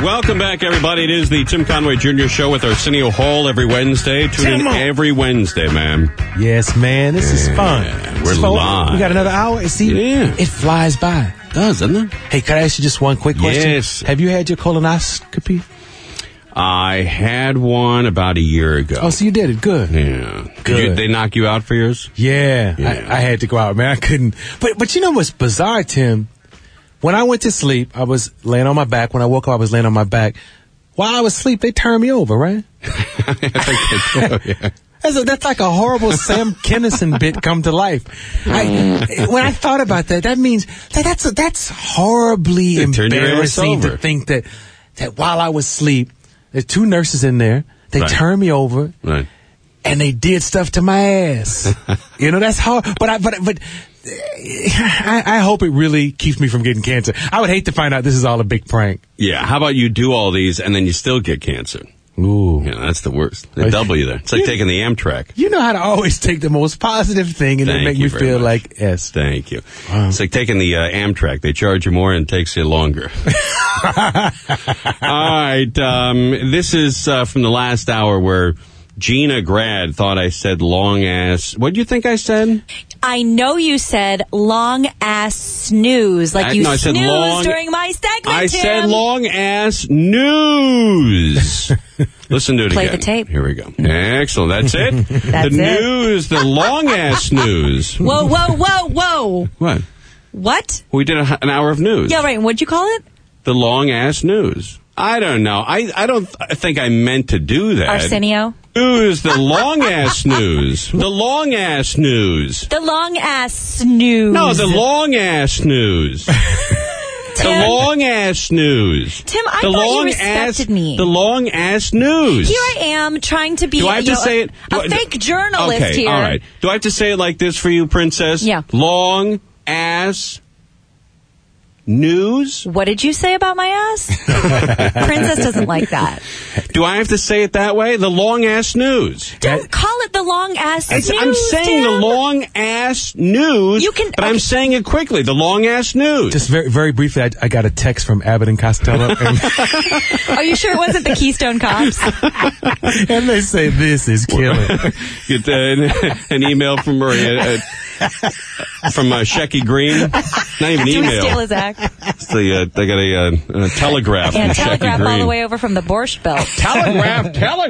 Welcome back, everybody. It is the Tim Conway Jr. Show with Arsenio Hall every Wednesday. Tune in every Wednesday, man. Yes, man. This is fun. We're live. We got another hour. See, it flies by. It does, doesn't it? Hey, can I ask you just one quick question? Yes. Have you had your colonoscopy? I had one about a year ago. Oh, so you did it. Good. Yeah. Good. They knock you out for yours? Yeah. I had to go out, man. I couldn't. But you know what's bizarre, Tim? When I went to sleep, I was laying on my back. When I woke up, I was laying on my back. While I was asleep, they turned me over, right? I think they do, yeah. That's like a horrible Sam Kinison bit come to life. When I thought about that, that means that's horribly embarrassing to think that while I was asleep, there's two nurses in there. They turned me over, and they did stuff to my ass. You know, that's hard. But I hope it really keeps me from getting cancer. I would hate to find out this is all a big prank. Yeah. How about you do all these and then you still get cancer? Ooh. Yeah, that's the worst. They double you there. It's like taking the Amtrak. You know how to always take the most positive thing and then make me feel like S. Thank you. It's like taking the Amtrak. They charge you more and it takes you longer. All right. This is from the last hour where Gina Grad thought I said long ass. What do you think I said? I know you said long ass snooze, like you snoozed during my segment. I said long ass news. Listen to it again. Play the tape. Here we go. Excellent. That's it. That's the news, the long ass news. Whoa, whoa, whoa, whoa. What? What? We did an hour of news. Yeah, right. What'd you call it? The long ass news. I don't know. I don't think I meant to do that. Arsenio? News, the long ass news. The long ass news. The long ass snooze. No, the long ass news. The long ass news. Tim, I thought you respected me. The long ass news. Here I am trying to be Do I have to say it? a fake journalist here. All right. Do I have to say it like this for you, Princess? Yeah. Long ass news? What did you say about my ass? Princess doesn't like that. Do I have to say it that way? The long ass news. Don't call it the long ass news. I'm saying the long ass news, but I'm saying it quickly. The long ass news. Just very, very briefly, I got a text from Abbott and Costello. Are you sure it wasn't the Keystone Cops? And they say, this is killing. Get an email from Maria. From Shecky Green. Not even email. Do we steal his act? It's they got a telegraph from Shecky Green. All the way over from the Borscht Belt. Telegraph.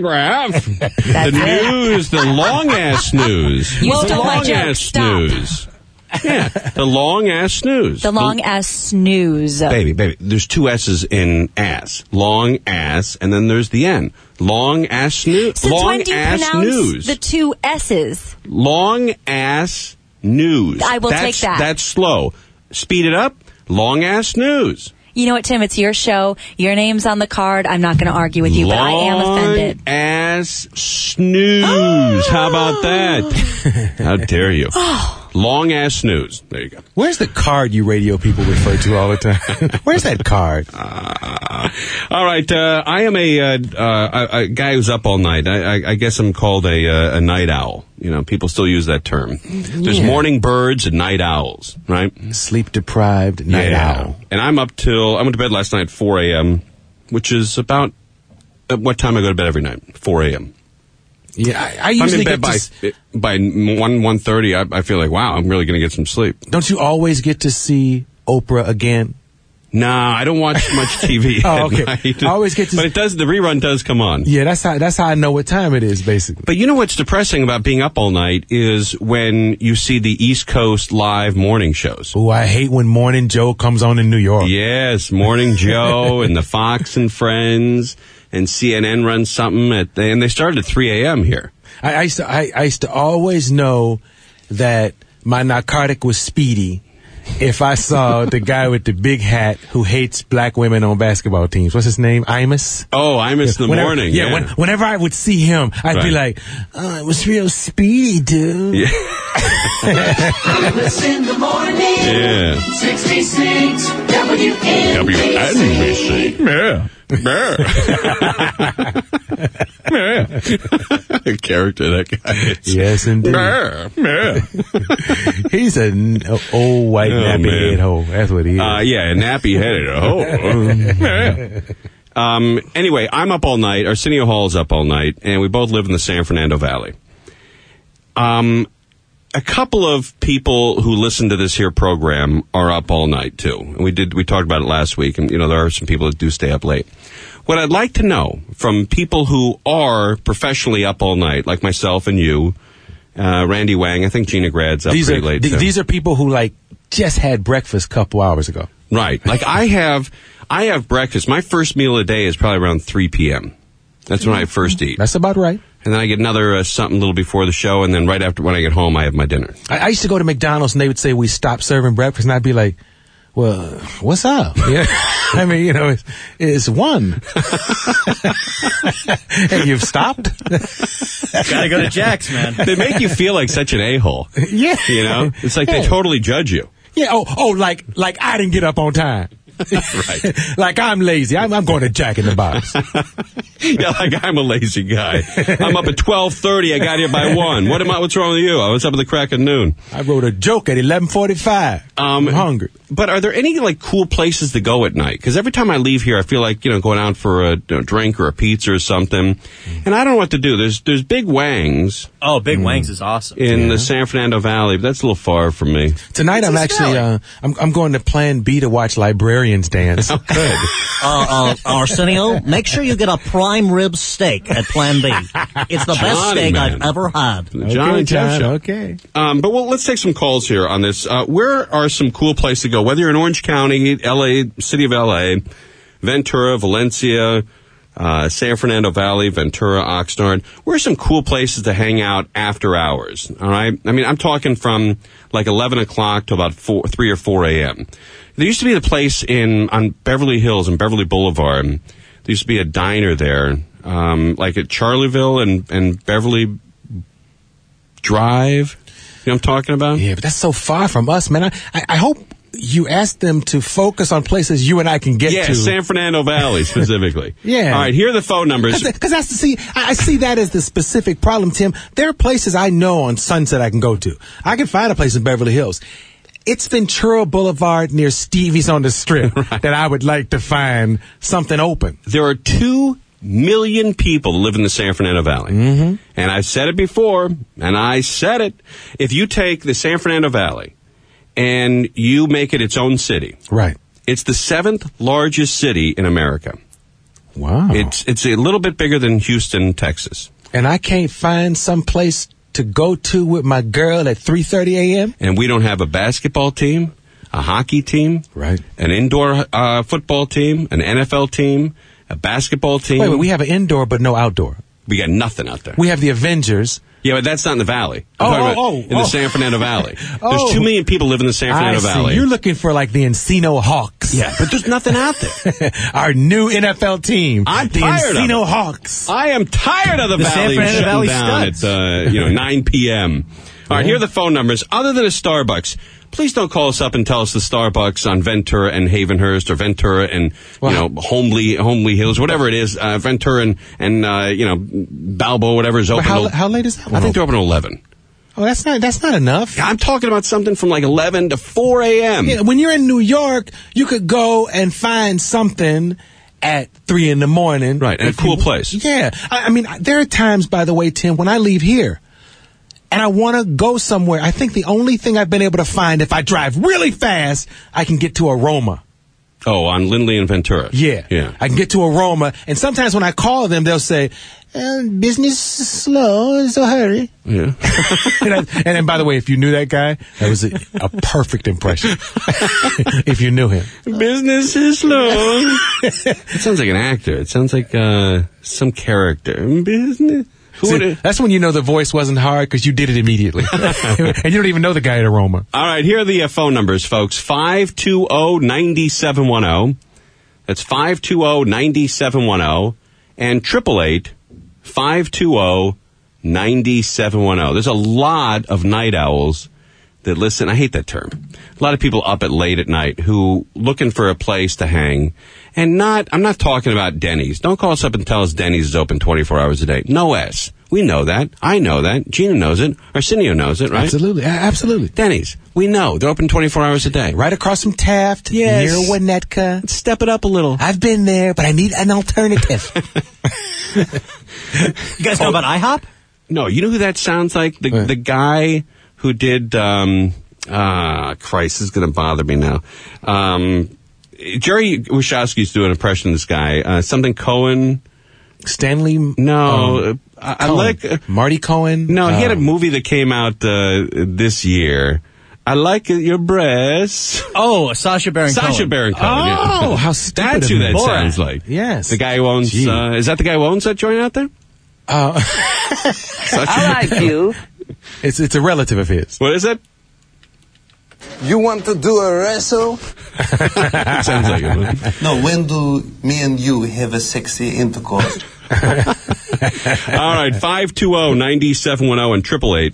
The news, the long-ass news. You stole my joke. Stop. News. Yeah, the long-ass snooze. The long-ass snooze. Baby, there's two S's in ass. Long ass, and then there's the N. Long ass snooze. Since when do you pronounce the two S's? Long ass news. I will take that. That's slow. Speed it up. Long ass news. You know what, Tim? It's your show. Your name's on the card. I'm not going to argue with you, but I am offended. Long ass snooze. How about that? How dare you? Long ass snooze. There you go. Where's the card you radio people refer to all the time? Where's that card? All right. I am a guy who's up all night. I guess I'm called a night owl. You know, people still use that term. There's morning birds and night owls, right? Sleep deprived night owl. And I went to bed last night at 4 a.m., which is about what time I go to bed every night, 4 a.m. Yeah, I usually I'm in bed by 1:30. I feel like, wow, I'm really going to get some sleep. Don't you always get to see Oprah again? Nah, I don't watch much TV. Oh, okay. Night. I always get to, but the rerun does come on. Yeah, that's how I know what time it is, basically. But you know what's depressing about being up all night is when you see the East Coast live morning shows. Oh, I hate when Morning Joe comes on in New York. Yes, Morning Joe and the Fox and Friends. And CNN runs something and they started at 3 a.m. here. I used to always know that my narcotic was speedy if I saw the guy with the big hat who hates black women on basketball teams. What's his name? Imus? Oh, Imus in the morning. Yeah, whenever I would see him, I'd be like, oh, it was real speedy, dude. Yeah. Imus in the morning. Yeah. 66 WNBC. Yeah. Character that guy is. Yes, indeed. He's an old white nappy-headed hoe. That's what he is. Yeah, a nappy-headed hoe. Anyway, I'm up all night. Arsenio Hall's up all night, and we both live in the San Fernando Valley. A couple of people who listen to this here program are up all night, too. And we talked about it last week, and, there are some people that do stay up late. What I'd like to know from people who are professionally up all night, like myself and you, Randy Wang, I think Gina Grad's up pretty late, too. These are people who, just had breakfast a couple hours ago. Right. I have breakfast. My first meal of the day is probably around 3 p.m. That's when I first eat. That's about right. And then I get another something a little before the show, and then right after when I get home, I have my dinner. I used to go to McDonald's, and they would say we stopped serving breakfast, and I'd be like, well, what's up? Yeah. I mean, it's 1. And you've stopped? Gotta go to Jack's, man. They make you feel like such an a-hole. Yeah. It's like they totally judge you. Yeah. Like I didn't get up on time. Right. Like I'm lazy. I'm going to Jack in the Box. Yeah, like I'm a lazy guy. I'm up at 12:30. I got here by 1. What's wrong with you? I was up at the crack of noon. I wrote a joke at 11:45. I'm hungry. But are there any cool places to go at night? Because every time I leave here, I feel like going out for a drink or a pizza or something, and I don't know what to do. There's Big Wang's. Oh, Big Wang's is awesome in the San Fernando Valley, but that's a little far from me. Tonight I'm actually I'm going to Plan B to watch Librarians dance. Oh, good. Arsenio, make sure you get a prime rib steak at Plan B. It's the best steak I've ever had. John and Jeff show. Okay. But let's take some calls here on this. Where are some cool places to go? Whether you're in Orange County, LA, City of LA, Ventura, Valencia, San Fernando Valley, Ventura, Oxnard. Where are some cool places to hang out after hours? All right. I mean, I'm talking from 11 o'clock to about 3 or 4 a.m. There used to be a place on Beverly Hills and Beverly Boulevard. There used to be a diner there, like at Charleville and Beverly Drive. You know what I'm talking about? Yeah, but that's so far from us, man. I hope you ask them to focus on places you and I can get to. Yeah, San Fernando Valley specifically. Yeah. All right, here are the phone numbers. Because I see that as the specific problem, Tim. There are places I know on Sunset I can go to. I can find a place in Beverly Hills. It's Ventura Boulevard near Stevie's on the Strip that I would like to find something open. There are 2 million people that live in the San Fernando Valley. Mm-hmm. And I've said it before, and I said it. If you take the San Fernando Valley and you make it its own city. Right. It's the 7th largest city in America. Wow. It's a little bit bigger than Houston, Texas. And I can't find some place to go to with my girl at 3:30 a.m.? And we don't have a basketball team, a hockey team, right? An indoor football team, an NFL team, a basketball team. Wait, we have an indoor but no outdoor. We got nothing out there. We have the Avengers. Yeah, but that's not in the valley. In the San Fernando Valley. There's 2 million people live in the San Fernando Valley. You're looking for the Encino Hawks. Yeah, but there's nothing out there. Our new NFL team. I'm the tired Encino of it. Hawks. I am tired of the Valley San Fernando shutting Valley down studs. at 9 p.m. All right, here are the phone numbers. Other than a Starbucks, please don't call us up and tell us the Starbucks on Ventura and Havenhurst or Ventura and Homely Hills, whatever it is. Ventura and Balboa, whatever is open. How late is that? I think they're open at 11. Oh, that's not enough. I'm talking about something from 11 to 4 a.m. Yeah, when you're in New York, you could go and find something at 3 in the morning. Right, and a cool place. Yeah. I mean, there are times, by the way, Tim, when I leave here and I want to go somewhere, I think the only thing I've been able to find, if I drive really fast, I can get to Aroma. Oh, on Lindley and Ventura. Yeah. I can get to Aroma, and sometimes when I call them, they'll say, business is slow, so hurry. Yeah. and then, by the way, if you knew that guy, that was a perfect impression. If you knew him. Business is slow. It sounds like an actor. It sounds like some character. Business. See, that's when you know the voice wasn't hard because you did it immediately. And you don't even know the guy at Aroma. All right, here are the phone numbers, folks. 520-9710. That's 520-9710. And 888-520-9710. There's a lot of night owls that listen. I hate that term. A lot of people up at late at night who looking for a place to hang, and I'm not talking about Denny's. Don't call us up and tell us Denny's is open 24 hours a day. No S. We know that. I know that. Gina knows it. Arsenio knows it, right? Absolutely. Absolutely. Denny's. We know. They're open 24 hours a day. Right across from Taft. Yes. Near Winnetka. Let's step it up a little. I've been there, but I need an alternative. You guys know about IHOP? No. You know who that sounds like? The guy who did, Christ, this is going to bother me now. Jerry Wachowski's doing an impression of this guy. Something Cohen. Stanley? No. I like Marty Cohen. No, he had a movie that came out this year. I like your breasts. Oh, Sacha Baron Cohen. Sacha Baron Cohen. Oh, yeah. How stupid! That's who that Borat. sounds like. Yes, the guy who owns. Is that the guy who owns that joint out there? I like you. It's a relative of his. What is it? You want to do a wrestle? Sounds like it. No, when do me and you have a sexy intercourse? All right, 520-9710 and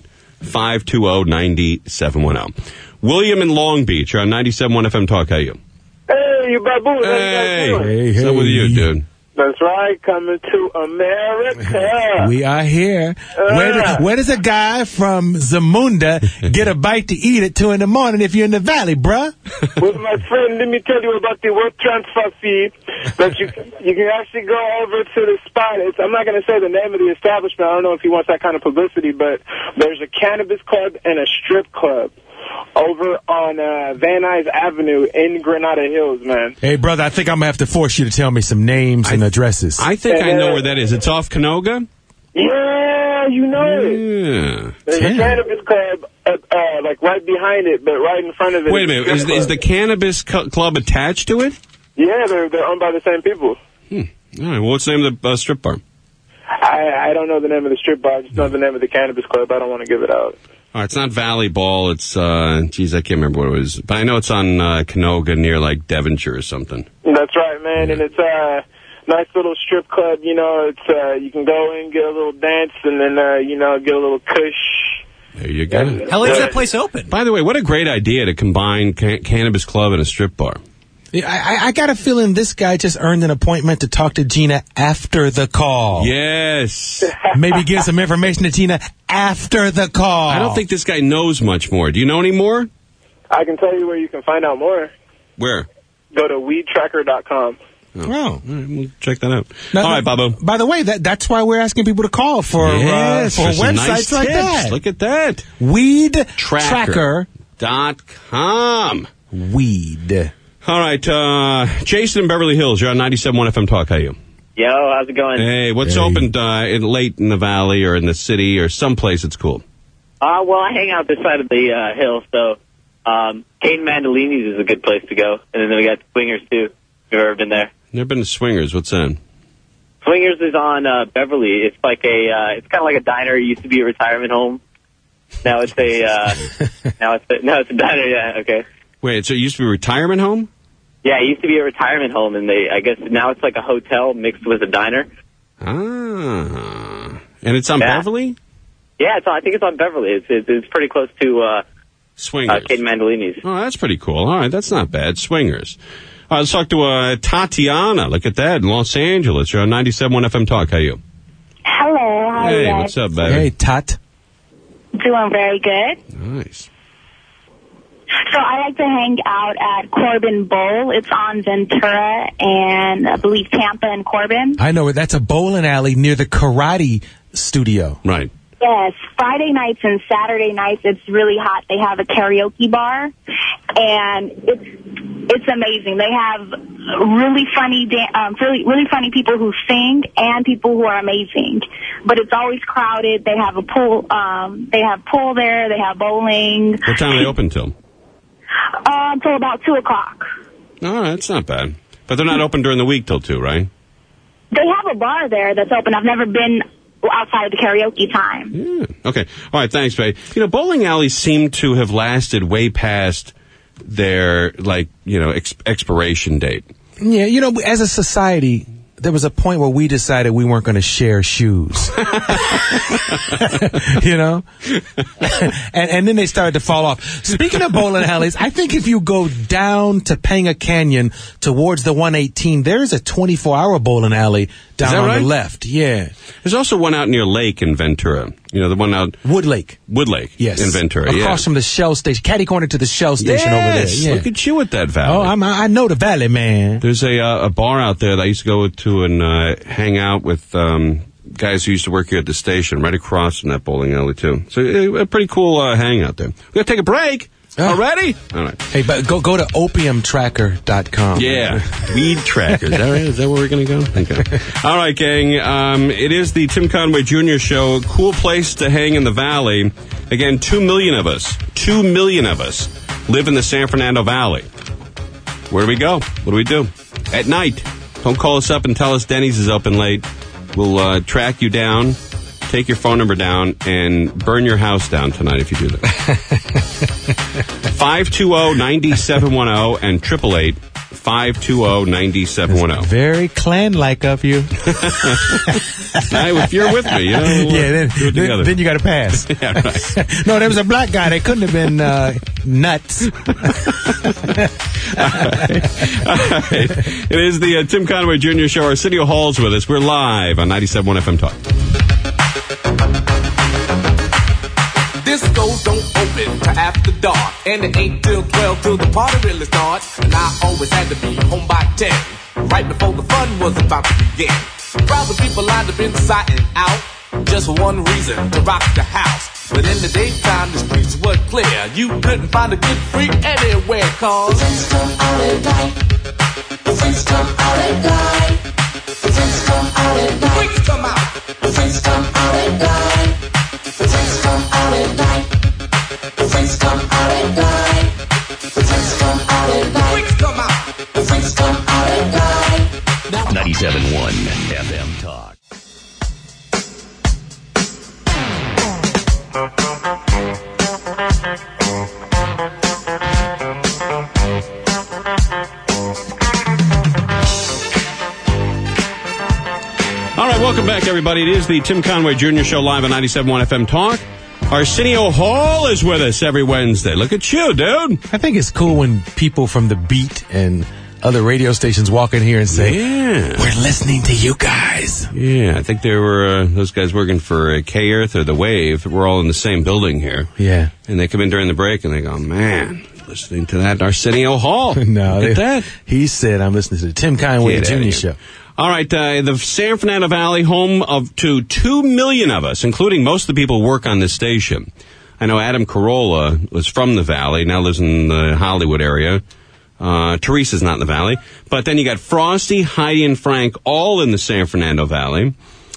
888-520-9710. William in Long Beach, you're on 97.1 FM Talk. How are you? Hey, you baboons. Hey, hey. What's up with you, dude? That's right, coming to America. We are here. Where does a guy from Zamunda get a bite to eat at 2 in the morning if you're in the valley, bruh? Well, my friend, let me tell you about the work transfer fee that you can actually go over to the spot. I'm not going to say the name of the establishment. I don't know if he wants that kind of publicity, but there's a cannabis club and a strip club over on Van Nuys Avenue in Granada Hills, man. Hey, brother, I think I'm going to have to force you to tell me some names and addresses. I think I know where that is. It's off Canoga? Yeah, you know it. Yeah. There's a cannabis club, like right behind it, but right in front of it. Wait a minute. Is the cannabis club attached to it? Yeah, they're owned by the same people. All right. Well, what's the name of the strip bar? I don't know the name of the strip bar. I just know the name of the cannabis club. I don't want to give it out. All right, it's not Valley Ball. It's, I can't remember what it was. But I know it's on Canoga near, like, Devonshire or something. That's right, man. And it's a nice little strip club. You know, it's you can go in, get a little dance, and then, get a little kush. There you go. How late is that place open? By the way, what a great idea to combine cannabis club and a strip bar. I got a feeling this guy just earned an appointment to talk to Gina after the call. Yes. Maybe give some information to Gina after the call. I don't think this guy knows much more. Do you know any more? I can tell you where you can find out more. Where? Go to weedtracker.com. Oh. All right, we'll check that out. All right, Bobo. By the way, that's why we're asking people to call for websites nice like tips. that. Look at that. Weedtracker.com. Weed. All right, Jason in Beverly Hills, you're on 97.1 FM Talk. How are you? Yo, how's it going? Hey, what's opened late in the valley or in the city or someplace that's cool? Well, I hang out this side of the hill, so Kate Mandolini's is a good place to go. And then we got Swingers, too. You've ever been there? Never been to Swingers. What's that? Swingers is on Beverly. It's like it's kind of like a diner. It used to be a retirement home. Now it's a now it's a diner. Yeah, okay. Wait, so it used to be a retirement home? Yeah, it used to be a retirement home, and I guess now it's like a hotel mixed with a diner. Ah, and it's on Beverly? Yeah, I think it's on Beverly. It's pretty close to Swingers. Kate Mandolini's. Oh, that's pretty cool. All right, that's not bad. Swingers. All right, let's talk to Tatiana. Look at that in Los Angeles. You're on 97.1 FM Talk. How are you? Hello. How are you guys? What's up, baby? Hey, Tot. Doing very good. Nice. So I like to hang out at Corbin Bowl. It's on Ventura and I believe Tampa and Corbin. I know it. That's a bowling alley near the karate studio. Right. Yes. Friday nights and Saturday nights, it's really hot. They have a karaoke bar, and it's amazing. They have really funny people who sing and people who are amazing. But it's always crowded. They have a pool. They have pool there. They have bowling. What time are they open till? Till about 2 o'clock. All right, that's not bad. But they're not open during the week till 2, right? They have a bar there that's open. I've never been outside of the karaoke time. Yeah. Okay. All right, thanks, babe. You know, bowling alleys seem to have lasted way past their, expiration date. Yeah, as a society, there was a point where we decided we weren't going to share shoes. You know? and then they started to fall off. Speaking of bowling alleys, I think if you go down Topanga Canyon towards the 118, there's a 24-hour bowling alley down on the left. Yeah. There's also one out near Lake in Ventura. You know, the one out... Wood Lake. Yes. In Ventura, Across from the Shell station. Catty corner to the Shell station over there. Yeah. Look at you at that valley. Oh, I know the valley, man. There's a bar out there that I used to go to and hang out with guys who used to work here at the station, right across from that bowling alley, too. So a pretty cool hangout there. We got to take a break. Already? All right. Hey, but go to opiumtracker.com. Yeah. Weed tracker. Is that right? Is that where we're going to go? Okay. All right, gang. It is the Tim Conway Jr. Show. Cool place to hang in the valley. Again, 2 million of us live in the San Fernando Valley. Where do we go? What do we do? At night. Don't call us up and tell us Denny's is open late. We'll track you down, take your phone number down, and burn your house down tonight if you do that. 520-9710 and 888-520-9710. Very clan-like of you. Hey, if you're with me, you know. Then you got to pass. Yeah, right. No, there was a black guy. They couldn't have been nuts. All right. It is the Tim Conway Jr. Show. Arsenio Hall's with us. We're live on 97.1 FM Talk. Discos don't open till after dark, and it ain't till 12 till the party really starts. And I always had to be home by 10, right before the fun was about to begin. Crowds of people lined up inside and out, just for one reason, to rock the house. But in the daytime, the streets were clear. You couldn't find a good freak anywhere, cause the friends come out at night. The friends come out at night. The friends come out at night. Freaks come out. The friends come out at night. The friends come out at night. The friends come out at night. The friends come out at night. Freaks come out. The friends come out at night. 97.1 FM Talk. All right, welcome back, everybody. It is the Tim Conway Jr. Show live on 97.1 FM Talk. Arsenio Hall is with us every Wednesday. Look at you, dude. I think it's cool when people from the Beat and other radio stations walk in here and say, we're listening to you guys. Yeah, I think they were those guys working for K-Earth or The Wave. We're all in the same building here. Yeah. And they come in during the break and they go, man, listening to that Arsenio Hall. No, look at that. He said, I'm listening to the Tim Conway Jr. Show. All right, the San Fernando Valley, home to 2 million of us, including most of the people who work on this station. I know Adam Carolla was from the Valley, now lives in the Hollywood area. Teresa's not in the Valley. But then you got Frosty, Heidi, and Frank all in the San Fernando Valley.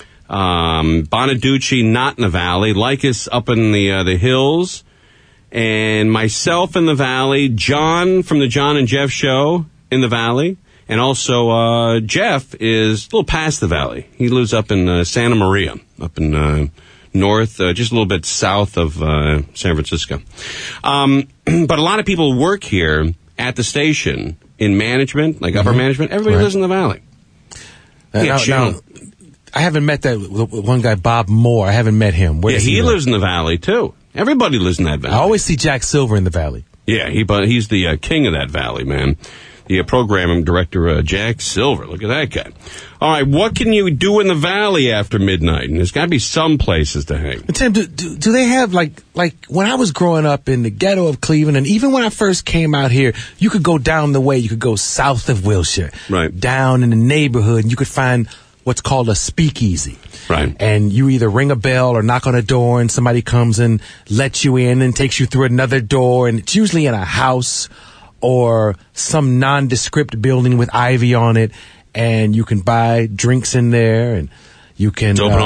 Bonaducci not in the Valley. Lycus up in the hills. And myself in the Valley. John from the John and Jeff Show in the Valley. And also, Jeff is a little past the Valley. He lives up in Santa Maria, up in north, just a little bit south of San Francisco. But a lot of people work here at the station in management, like upper management. Everybody lives in the Valley. Now, I haven't met that one guy, Bob Moore. I haven't met him. Where he lives in the Valley, too. Everybody lives in that Valley. I always see Jack Silver in the Valley. Yeah, he's the king of that Valley, man. The programming director, Jack Silver. Look at that guy. All right, what can you do in the Valley after midnight? And there's got to be some places to hang. Tim, do they have, like when I was growing up in the ghetto of Cleveland, and even when I first came out here, you could go down the way, you could go south of Wilshire. Right. Down in the neighborhood, and you could find what's called a speakeasy. Right. And you either ring a bell or knock on a door, and somebody comes and lets you in and takes you through another door, and it's usually in a house or some nondescript building with ivy on it, and you can buy drinks in there, and you can... It's open all night?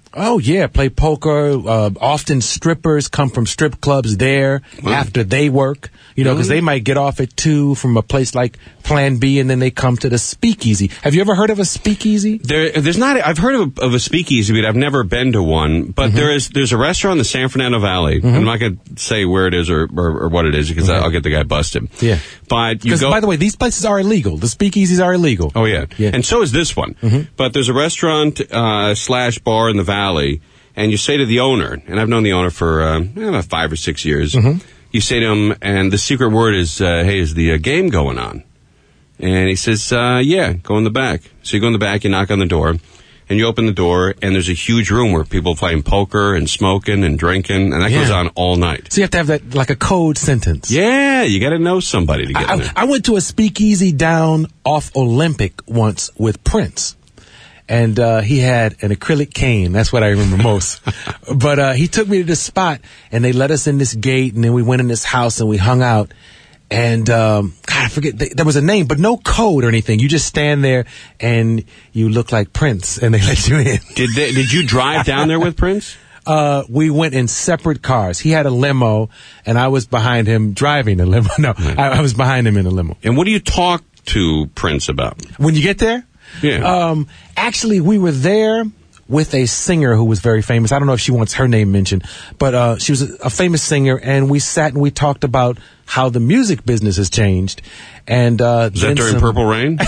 Oh, yeah. Play poker. Often strippers come from strip clubs there after they work, because they might get off at 2 from a place like Plan B, and then they come to the speakeasy. Have you ever heard of a speakeasy? There's not. I've heard of a speakeasy, but I've never been to one. But there's a restaurant in the San Fernando Valley. I'm not going to say where it is or what it is because I'll get the guy busted. Yeah. But you go. By the way, these places are illegal. The speakeasies are illegal. Oh, yeah. And so is this one. But there's a restaurant / bar in the Valley, and you say to the owner, and I've known the owner for about 5 or 6 years, you say to him, and the secret word is, hey, is the game going on? And he says, yeah, go in the back. So you go in the back, you knock on the door, and you open the door, and there's a huge room where people are playing poker and smoking and drinking, and that goes on all night. So you have to have that, like a code sentence. Yeah, you got to know somebody to get in there. I went to a speakeasy down off Olympic once with Prince. And he had an acrylic cane. That's what I remember most. But he took me to this spot, and they let us in this gate, and then we went in this house, and we hung out. And, God, I forget, there was a name, but no code or anything. You just stand there, and you look like Prince, and they let you in. Did you drive down there with Prince? We went in separate cars. He had a limo, and I was behind him driving a limo. No, I was behind him in a limo. And what do you talk to Prince about? When you get there? Yeah. Actually, we were there with a singer who was very famous. I don't know if she wants her name mentioned, but she was a famous singer, and we sat and we talked about how the music business has changed. And was that during Purple Rain?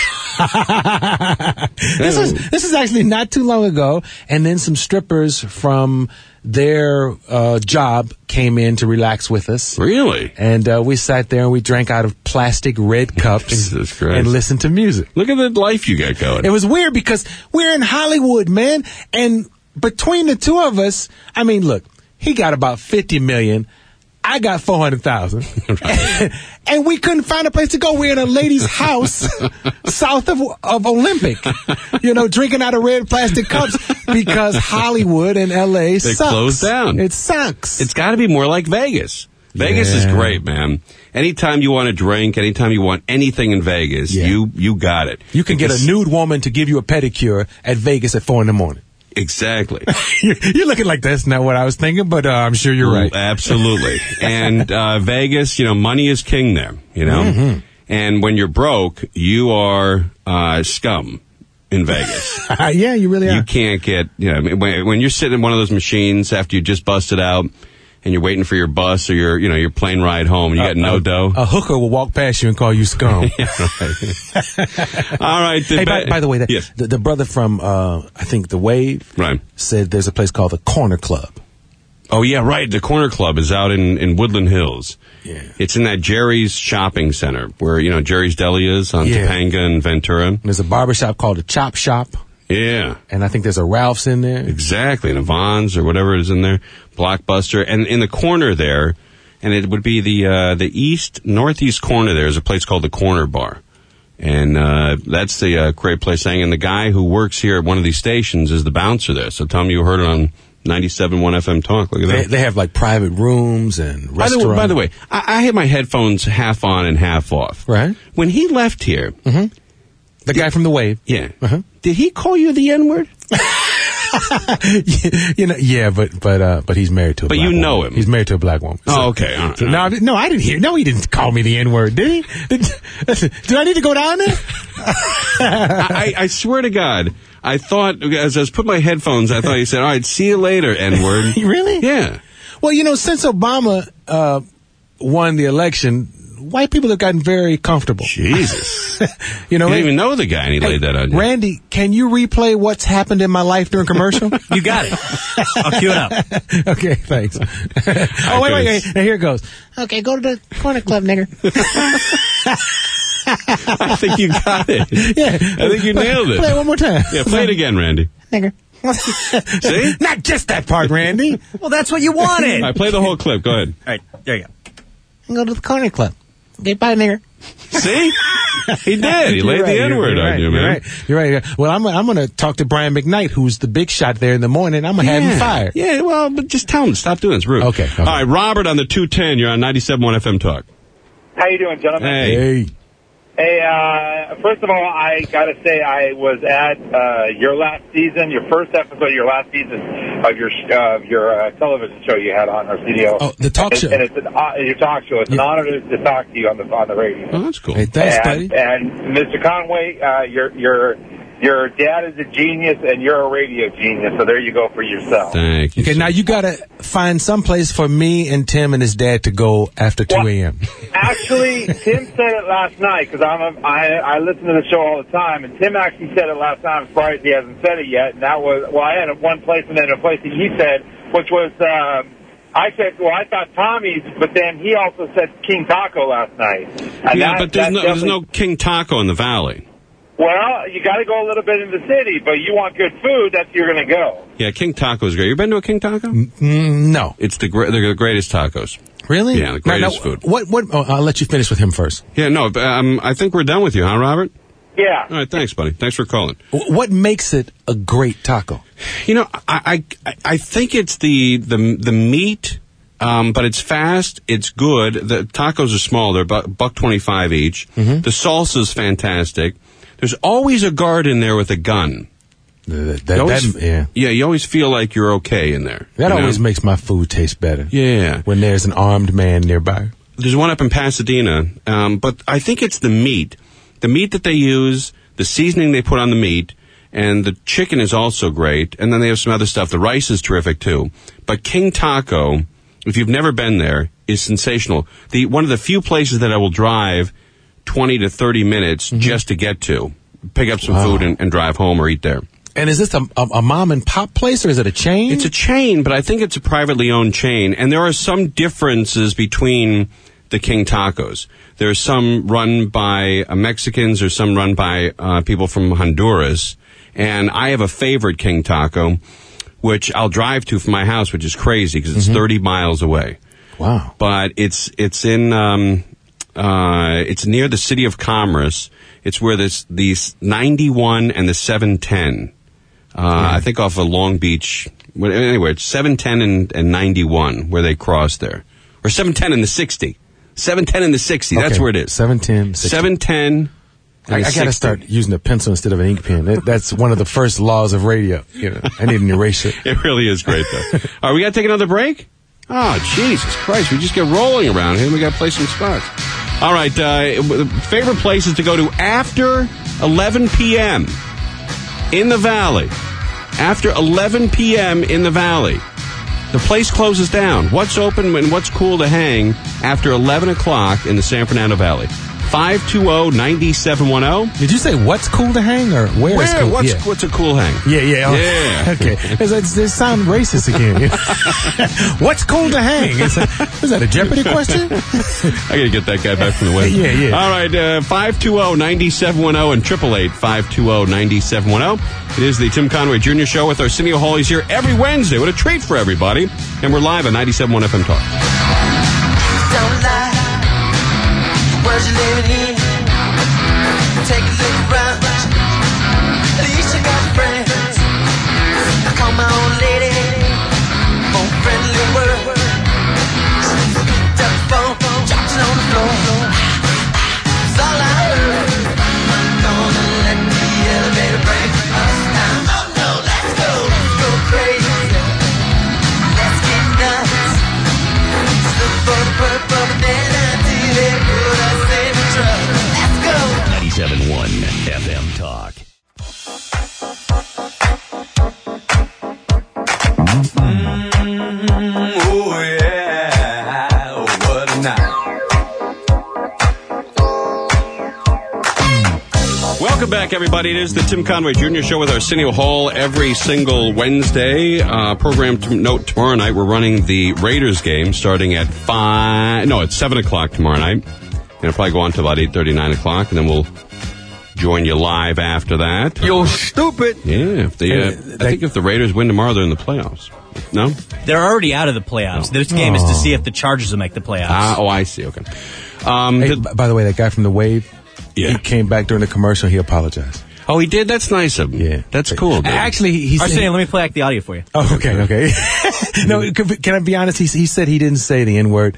This is actually not too long ago, and then some strippers from their job came in to relax with us. Really? And we sat there and we drank out of plastic red cups and listened to music. Look at the life you got going. It was weird because we're in Hollywood, man, and between the two of us, I mean, look, he got about 50 million. I got 400,000, and we couldn't find a place to go. We're in a lady's house south of Olympic, drinking out of red plastic cups because Hollywood and L.A. sucks. They closed down. It sucks. It's got to be more like Vegas. Vegas is great, man. Anytime you want to drink, anytime you want anything in Vegas, you got it. You can get a nude woman to give you a pedicure at Vegas at 4 a.m. Exactly. You're looking like that's not what I was thinking, but I'm sure you're right. Absolutely. And Vegas, money is king there, Mm-hmm. And when you're broke, you are scum in Vegas. Yeah, you really are. You can't get, when you're sitting in one of those machines after you just busted out, and you're waiting for your bus or your plane ride home, and you got no dough. A hooker will walk past you and call you scum. Yeah, right. All right. Hey, by the way, the brother from, I think, The Wave said there's a place called the Corner Club. Oh, yeah, right. The Corner Club is out in Woodland Hills. Yeah. It's in that Jerry's Shopping Center where, Jerry's Deli is on Topanga and Ventura. And there's a barbershop called the Chop Shop. Yeah. And I think there's a Ralph's in there. Exactly. And a Vons or whatever is in there. Blockbuster. And in the corner there, and it would be the northeast corner there is a place called the Corner Bar. And that's the great place saying. And the guy who works here at one of these stations is the bouncer there. So tell me you heard it on 97.1 FM Talk. Look at that. They have like private rooms and restaurants. By the way, I had my headphones half on and half off. Right. When he left here. Mm-hmm. The guy from The Wave. Yeah. Uh-huh. Did he call you the N-word? Yeah, but he's married to a black woman. But you know him. He's married to a black woman. So, okay. All right. So, no, I didn't hear. No, he didn't call me the N-word, did he? Did I need to go down there? I swear to God, I thought, as I was putting my headphones, I thought he said, all right, see you later, N-word. Really? Yeah. Well, since Obama won the election, white people have gotten very comfortable. Jesus. You didn't even know the guy, and he laid that on you. Randy, can you replay what's happened in my life during commercial? You got it. I'll cue it up. Okay, thanks. Wait. Now, here it goes. Okay, go to the Corner Club, nigger. I think you got it. Yeah. I think you nailed it. Play it one more time. Yeah, play it again, Randy. Nigger. See? Not just that part, Randy. Well, that's what you wanted. All right, play the whole clip. Go ahead. All right, there you go. Go to the Corner Club. Get by, nigger. See? He did. He laid the N-word on you, man. You're right. Well, I'm going to talk to Brian McKnight, who's the big shot there in the morning. I'm going to have him fired. Yeah, well, but just tell him to stop doing it. It's rude. Okay. All right, Robert on the 210. You're on 97.1 FM Talk. How you doing, gentlemen? Hey. Hey, first of all, I gotta say I was at your last season, your first episode of your last season of your television show you had on Arsenio. Oh, the talk show. And it's your talk show. It's an honor to talk to you on the radio. Oh, that's cool. Hey, thanks, buddy. And Mr. Conway, your dad is a genius, and you're a radio genius. So there you go for yourself. Thank you. Okay, now you got to find some place for me and Tim and his dad to go after 2 a.m. Actually, Tim said it last night because I listen to the show all the time, and Tim actually said it last night. I'm surprised he hasn't said it yet. And that was I had one place and then a place that he said, which was I said, I thought Tommy's, but then he also said King Taco last night. And but there's no King Taco in the Valley. Well, you got to go a little bit in the city, but you want good food, that's where you're going to go. Yeah, King Taco is great. You been to a King Taco? No. It's they're the greatest tacos. Really? Yeah, the greatest food. I'll let you finish with him first. Yeah, no, I think we're done with you, huh, Robert? Yeah. All right, thanks, buddy. Thanks for calling. What makes it a great taco? You know, I think it's the meat, but it's fast, it's good. The tacos are small. They're about $1.25 each. Mm-hmm. The salsa's fantastic. There's always a guard in there with a gun. Yeah, you always feel like you're okay in there. That always makes my food taste better. Yeah. When there's an armed man nearby. There's one up in Pasadena, but I think it's the meat. The meat that they use, the seasoning they put on the meat, and the chicken is also great. And then they have some other stuff. The rice is terrific, too. But King Taco, if you've never been there, is sensational. One of the few places that I will drive 20 to 30 minutes just to get to. Pick up some food and drive home or eat there. And is this a mom and pop place or is it a chain? It's a chain, but I think it's a privately owned chain. And there are some differences between the King Tacos. There are some run by Mexicans or some run by people from Honduras. And I have a favorite King Taco, which I'll drive to from my house, which is crazy because it's 30 miles away. Wow. But it's in... it's near the City of Commerce. It's where these 91 and the 710. I think off of Long Beach. Anyway, it's 710 and 91 where they cross there. Or 710 and the 60. 710 and the 60. Okay. That's where it is. 710, 60. 710. I got to start using a pencil instead of an ink pen. That's one of the first laws of radio. I need an eraser. It really is great, though. All right, we got to take another break? Oh, Jesus Christ. We just get rolling around here. We got to play some spots. All right, favorite places to go to after 11 p.m. in the Valley. After 11 p.m. in the Valley. The place closes down. What's open and what's cool to hang after 11 o'clock in the San Fernando Valley? 520-9710. Did you say what's cool to hang or where is cool? What's a cool hang? Yeah. Okay. They sound racist again. What's cool to hang? Is that a Jeopardy question? I got to get that guy back from the web. Yeah. All right, 520-9710 and 888-520-9710. It is the Tim Conway Jr. Show with Arsenio Hall. He's here every Wednesday. What a treat for everybody. And we're live on 97.1 FM Talk. Don't lie. Where's you living in? Take a look around. At least you got friends. I call my old lady on friendly word. Picked up the phone, dropped it on the floor. That's all I heard. Gonna let the elevator break us down. Oh no, let's go. Let's go crazy. Let's get nuts. Just look for the purple banana. 97.1 FM Talk. Oh yeah, what a night. Welcome back, everybody. It is the Tim Conway Jr. Show with Arsenio Hall every single Wednesday. Program note tomorrow night, we're running the Raiders game starting at 7 o'clock tomorrow night. It'll probably go on to about 8:30, 9 o'clock, and then we'll join you live after that. You're stupid. Yeah. I think if the Raiders win tomorrow, they're in the playoffs. No? They're already out of the playoffs. This game is to see if the Chargers will make the playoffs. I see. Okay. By the way, that guy from the Wave, he came back during the commercial. He apologized. Oh, he did? That's nice of him. Yeah. That's cool, dude. Actually, he said... Arsenio, let me play back the audio for you. Oh, okay. No, can I be honest? He said he didn't say the N-word.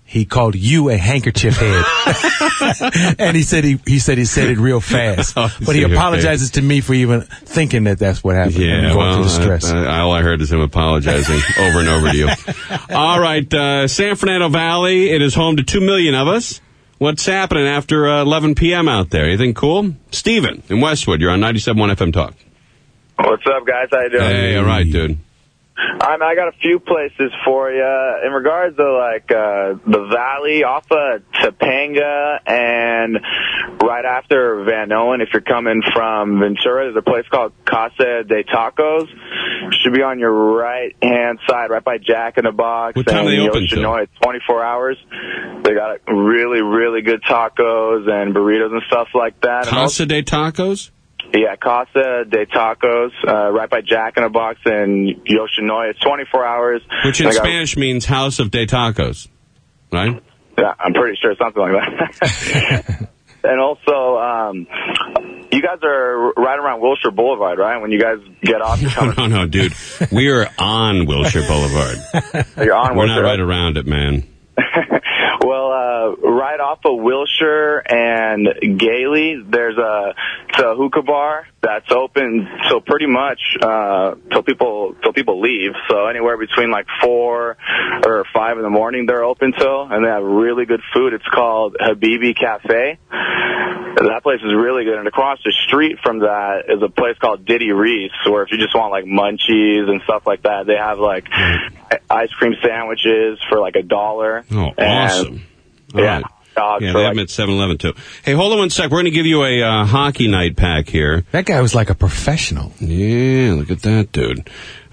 he called you a handkerchief head. And he said he said it real fast. But he apologizes to me for even thinking that that's what happened. Yeah, going through the stress. All I heard is him apologizing over and over to you. All right, San Fernando Valley, it is home to 2 million of us. What's happening after 11 p.m. out there? Anything cool? Steven in Westwood, you're on 97.1 FM Talk. What's up, guys? How you doing? Hey, all right, dude. I got a few places for you. In regards to, like, the valley off of Topanga and right after Van Owen, if you're coming from Ventura, there's a place called Casa de Tacos. Should be on your right-hand side, right by Jack in the Box. What time are they open till? It's 24 hours. They got really, really good tacos and burritos and stuff like that. Casa de Tacos? Yeah, Casa de Tacos, right by Jack in the Box in Yoshinoya. It's 24 hours. Which in Spanish means House of de Tacos, right? Yeah, I'm pretty sure something like that. And also, you guys are right around Wilshire Boulevard, right? When you guys get off, you're coming... No, dude. We are on Wilshire Boulevard. You're on We're Wilshire. not right around it, man. Well, right off of Wilshire and Gailey, there's a hookah bar that's open till pretty much till people leave. So anywhere between like 4 or 5 in the morning, they're open till, and they have really good food. It's called Habibi Cafe. That place is really good. And across the street from that is a place called Diddy Reese, where if you just want like munchies and stuff like that, they have like ice cream sandwiches for like $1. Oh, awesome. All right. Yeah, they have them at 7-Eleven, too. Hey, hold on one sec. We're going to give you a hockey night pack here. That guy was like a professional. Yeah, look at that, dude.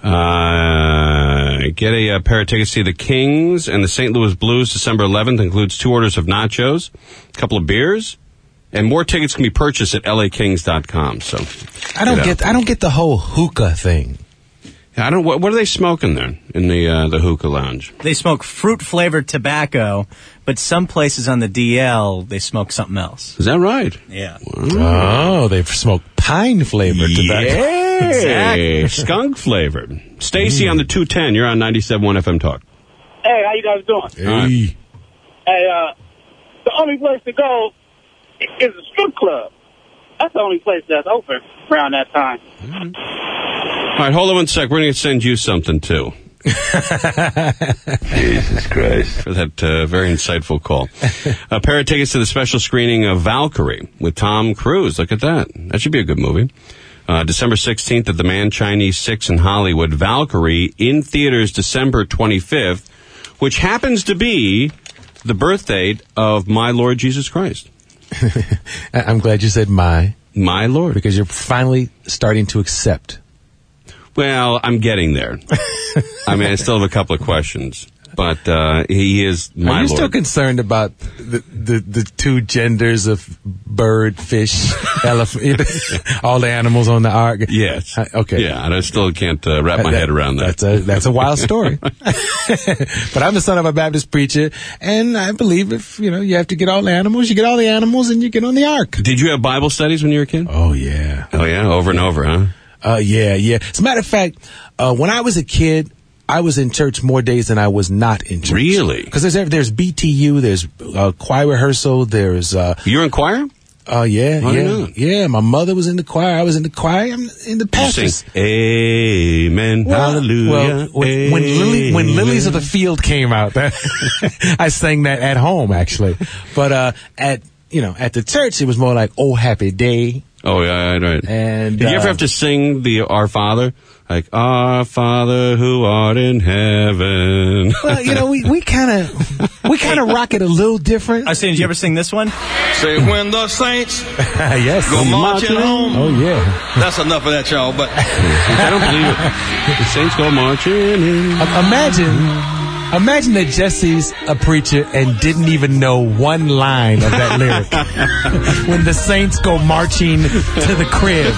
Get a pair of tickets to see the Kings and the St. Louis Blues December 11th. Includes 2 orders of nachos, a couple of beers, and more tickets can be purchased at lakings.com. So I don't get the whole hookah thing. What are they smoking there in the hookah lounge? They smoke fruit-flavored tobacco, but some places on the DL, they smoke something else. Is that right? Yeah. Wow. Oh, they smoke pine-flavored tobacco. Yeah, exactly. Skunk-flavored. Stacy on the 210, you're on 97.1 FM Talk. Hey, how you guys doing? Hey. Hey, the only place to go is a strip club. That's the only place that's open around that time. All right, hold on one sec. We're going to send you something, too. Jesus Christ. For that very insightful call. A pair of tickets to the special screening of Valkyrie with Tom Cruise. Look at that. That should be a good movie. December 16th at the Man Chinese 6 in Hollywood. Valkyrie in theaters December 25th, which happens to be the birth date of my Lord Jesus Christ. I'm glad you said my Lord. Because you're finally starting to accept. Well, I'm getting there. I mean, I still have a couple of questions, but he is my Lord. Are you still concerned about the two genders of bird, fish, elephant, all the animals on the ark? Yes. Okay. Yeah, and I still can't wrap my head around that. That's a wild story. But I'm the son of a Baptist preacher, and I believe if you have to get all the animals, you get all the animals, and you get on the ark. Did you have Bible studies when you were a kid? Oh yeah. Oh yeah, over and over, huh? Yeah. As a matter of fact, when I was a kid, I was in church more days than I was not in church. Really? Because there's BTU, there's choir rehearsal, there's... You're in choir? Yeah. My mother was in the choir. I was in the choir. I'm in the pastors. Amen. Hallelujah. When Lilies of the Field came out, I sang that at home, actually. But at the church, it was more like, oh, happy day. Oh, yeah, right. And did you ever have to sing the Our Father? Like, Our Father who art in heaven. Well, we kind of rock it a little different. I was saying, did you ever sing this one? Say, when the saints yes. go marching home. Oh, yeah. That's enough of that, y'all, but I don't believe it. The saints go marching in. Imagine that Jesse's a preacher and didn't even know one line of that lyric. When the saints go marching to the crib.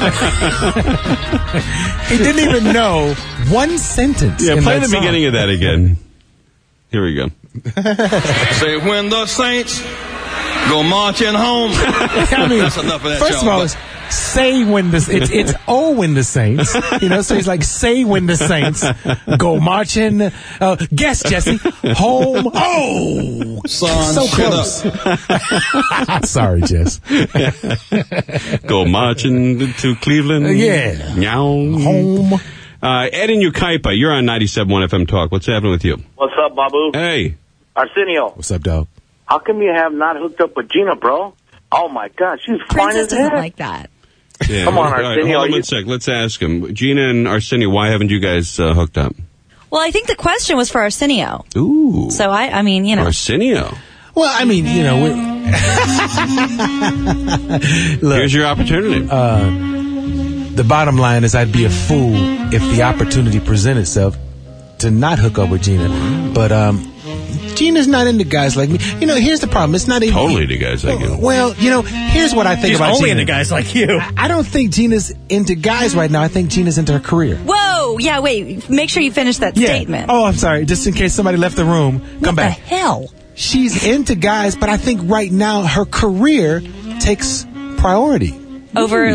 He didn't even know one sentence. Yeah, play the song. beginning of that again. Here we go. Say, when the saints go marching home. I mean, that's enough of that, first y'all. say when it's oh when the Saints, so he's like, say when the Saints go marching. Guess, Jesse, home. Oh, son, so shut close. Sorry, Jess. Go marching to Cleveland. Yeah. Meow. Home. Ed in Ukaipa, you're on 97.1 FM Talk. What's happening with you? What's up, Babu? Hey. Arsenio. What's up, dog? How come you have not hooked up with Gina, bro? Oh, my God. She's fine Princess as doesn't heck. like that. Yeah. Come on, All right, Arsenio. hold on one sec. Let's ask him. Gina and Arsenio, why haven't you guys hooked up? Well, I think the question was for Arsenio. Ooh. So, I mean, Arsenio. Well, I mean, look, here's your opportunity. The bottom line is I'd be a fool if the opportunity presented itself to not hook up with Gina. But Gina's not into guys like me. Here's the problem. It's not even... Totally into guys like you. Well, here's what I think about Gina. She's only into guys like you. I don't think Gina's into guys right now. I think Gina's into her career. Whoa! Yeah, wait. Make sure you finish that statement. Oh, I'm sorry. Just in case somebody left the room. Come back. What the hell? She's into guys, but I think right now her career takes priority. Over,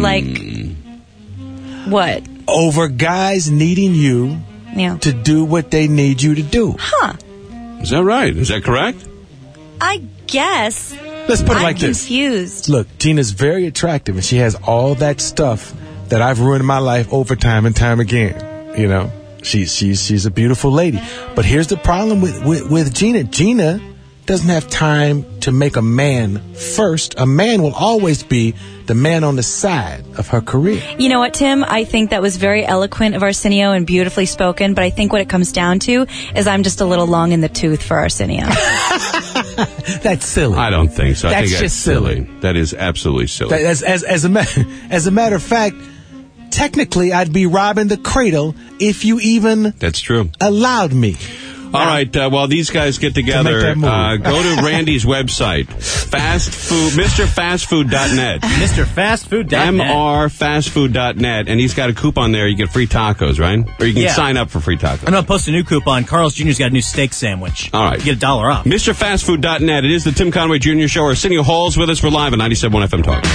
what? Over guys needing you to do what they need you to do. Huh. Is that right? Is that correct? I guess. Let's put it like this. I'm confused. Look, Gina's very attractive, and she has all that stuff that I've ruined in my life over time and time again. She's a beautiful lady. But here's the problem with Gina. Gina doesn't have time to make a man first. A man will always be the man on the side of her career. You know what, Tim? I think that was very eloquent of Arsenio and beautifully spoken, but I think what it comes down to is I'm just a little long in the tooth for Arsenio. That's silly. I don't think so. I think that's just silly. That is absolutely silly. As a matter of fact, technically I'd be robbing the cradle if you even That's true. allowed me. All right, while these guys get together, go to Randy's website, MrFastFood.net. MrFastFood.net. MrFastFood.net, and he's got a coupon there. You get free tacos, right? Or you can sign up for free tacos. I'm going to post a new coupon. Carl's Jr.'s got a new steak sandwich. All right. You get $1 off. MrFastFood.net. It is the Tim Conway Jr. Show. Arsenio Hall's with us. We're live on 97.1 FM Talk.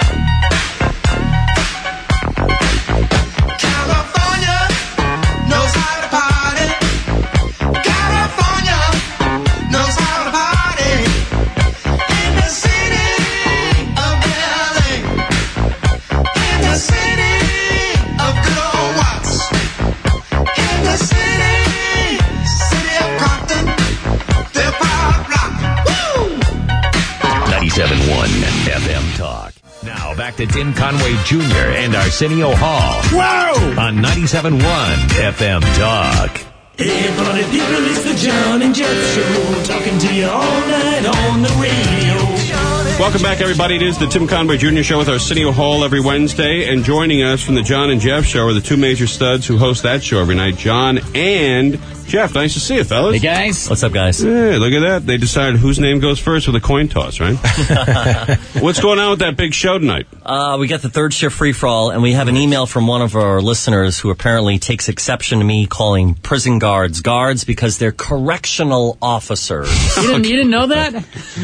FM Talk. Now back to Tim Conway Jr. and Arsenio Hall. Whoa! On 97.1 FM Talk. Hey, party people, it's the John and Jeff Show. Talking to you all night on the radio. Welcome back, everybody. It is the Tim Conway Jr. Show with Arsenio Hall every Wednesday. And joining us from the John and Jeff Show are the two major studs who host that show every night, John and Jeff. Nice to see you, fellas. Hey, guys. What's up, guys? Yeah, look at that. They decided whose name goes first with a coin toss, right? What's going on with that big show tonight? We got the third shift free-for-all, and we have an email from one of our listeners who apparently takes exception to me calling prison guards because they're correctional officers. You didn't know that?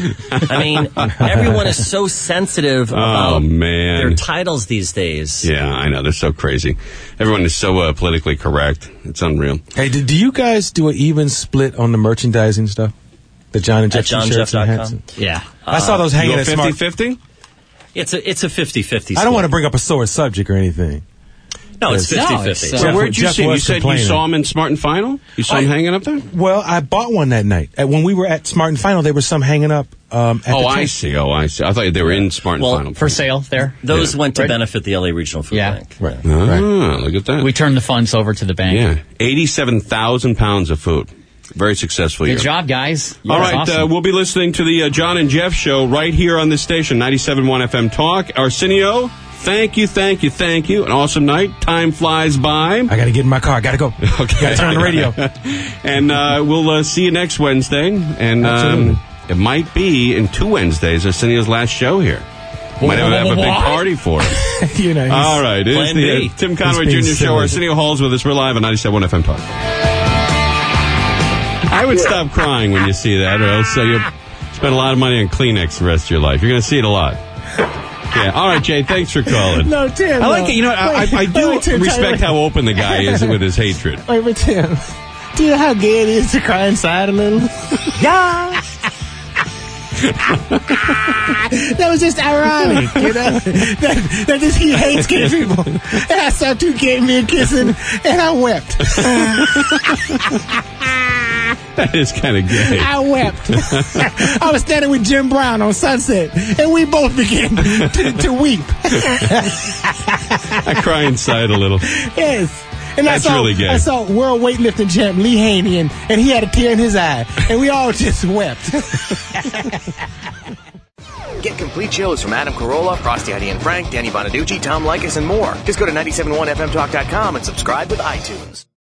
I mean, everyone is so sensitive about their titles these days. Yeah, I know. They're so crazy. Everyone is so politically correct. It's unreal. Hey, do you guys do an even split on the merchandising stuff? The John and Jeff shirts and hats? Yeah. I saw those hanging at Smart. 50-50? It's a 50-50 I don't want to bring up a sore subject or anything. No, it's 50-50. So where'd you see him? You said you saw him in Smart and Final? You saw him hanging up there? Well, I bought one that night. When we were at Smart and Final, there was some hanging up at the I see. I thought they were in Smart and Final. For sale there? Those went to benefit the LA Regional Food Bank. Right. Look at that. We turned the funds over to the bank. Yeah. 87,000 pounds of food. Very successful year. Good job, guys. All right, awesome. we'll be listening to the John and Jeff Show right here on this station, 97.1 FM Talk. Arsenio, thank you. An awesome night. Time flies by. I got to get in my car. Got to go. Okay. Got to turn on the radio. And we'll see you next Wednesday. And it might be in 2 Wednesdays, Arsenio's last show here. Might have a big party for him. All right. It is the Tim Conway Jr. Show. Arsenio Hall's with us. We're live on 97.1 FM Talk. I would stop crying when you see that, or else you'll spend a lot of money on Kleenex the rest of your life. You're going to see it a lot. Yeah. All right, Jay. Thanks for calling. No, Tim. I like it. You know, I do Tim, respect how open the guy is with his hatred. Wait, but Tim, do you know how gay it is to cry inside a little? Yeah. That was just ironic, you know. That just he hates gay people. And I saw two gay men kissing, and I wept. That is kind of gay. I wept. I was standing with Jim Brown on Sunset, and we both began to weep. I cry inside a little. Yes. And That's really gay. I saw world weightlifting champ Lee Haney, and he had a tear in his eye, and we all just wept. Get complete shows from Adam Carolla, Frosty, Heidi and Frank, Danny Bonaducci, Tom Likas, and more. Just go to 971fmtalk.com and subscribe with iTunes.